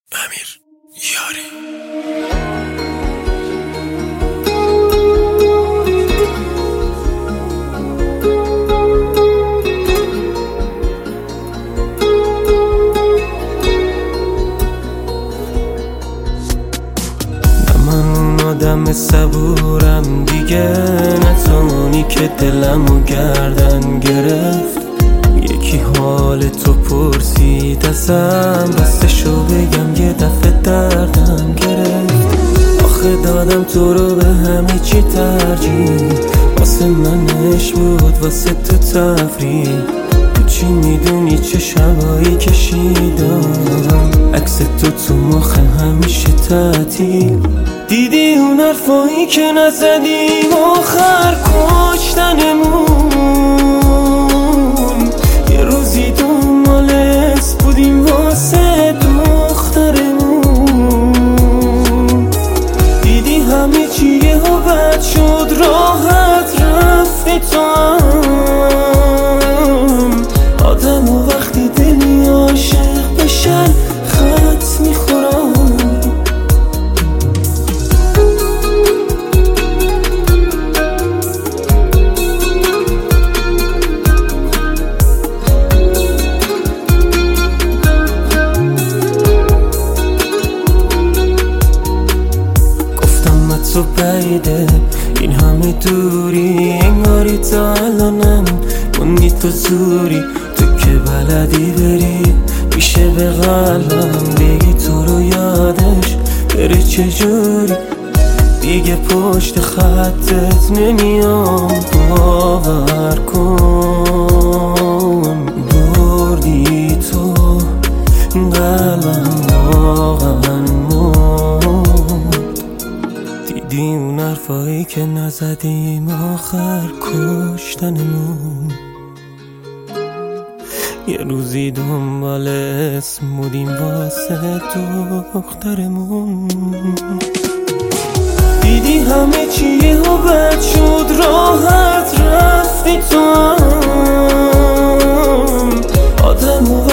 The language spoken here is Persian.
امیر یاری. آدم صبورم دیگه، نتونی که دلمو گردن گرفت. یکی حال تو پرسید ازم، بستشو بگم یه دفعه دردم گرفت. آخه دادم تو رو به همه چی ترجیح، واسه من عشق بود واسه تو تفریح. تو چی میدونی چه شبایی کشیدم، عکس تو مخ همیشه تعطیل. دیدی اون حرفایی که نزدیم آخر کشتنمون. یه روزی دنبال اسم بودیم واسه دخترمون. دیدی همه چی یهو بد شد، راحت رفتی تو هم. آدم و وقتی دلی عاشق بشن خط میخورم. تو بعیده این همه دوری، انگاری تا الانم موندی تو زوری. تو که بلدی بری میشه به قلبم بگی تو رو یادش بره چجوری. دیگه پشت خطت نمیام باور کن. بردی تو قلبم واقعا دیدی اون حرفایی که نزدیم آخر کشتنمون. یه روزی دنبال اسم بودیم واسه دخترمون. دیدی همه چی یهو بد شد، راحت رفتی تو هم. آدم